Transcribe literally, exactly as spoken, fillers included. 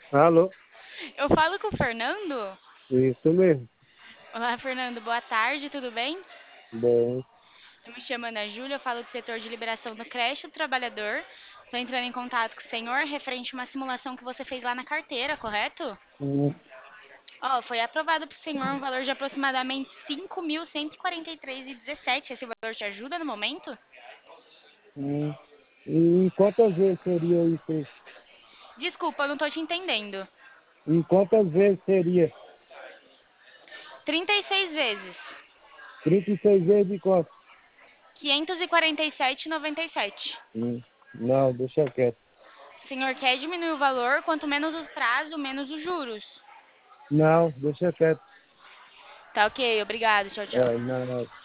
Alô? Eu falo com o Fernando? Isso mesmo. Olá, Fernando, boa tarde, tudo bem? Bem. Eu me chamo Ana Júlia, eu falo do setor de liberação do creche do trabalhador. Estou entrando em contato com o senhor referente a uma simulação que você fez lá na carteira, correto? Hum, Ó, foi aprovado para o senhor um valor de aproximadamente cinco mil cento e quarenta e três e dezessete. Esse valor te ajuda no momento? hum. E quantas vezes seria isso? Desculpa, eu não estou te entendendo. E quantas vezes seria? trinta e seis vezes. Trinta e seis vezes de quanto? quinhentos e quarenta e sete e noventa e sete. Hum, Não, deixa quieto. O senhor quer diminuir o valor, quanto menos o prazo, menos os juros. Não, deixa quieto. Tá ok, obrigado, tchau, tchau. É, não, não.